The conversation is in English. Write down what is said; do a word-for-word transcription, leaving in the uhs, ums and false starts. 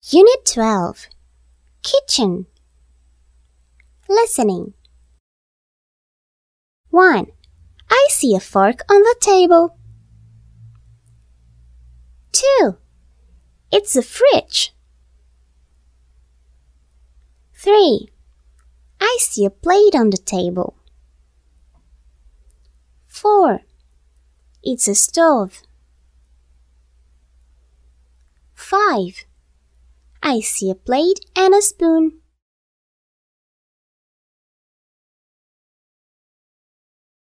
Unit twelve. Kitchen. Listening. one. I see a fork on the table. two. It's a fridge. three. I see a plate on the table. four. It's a stove. five. I see a plate and a spoon.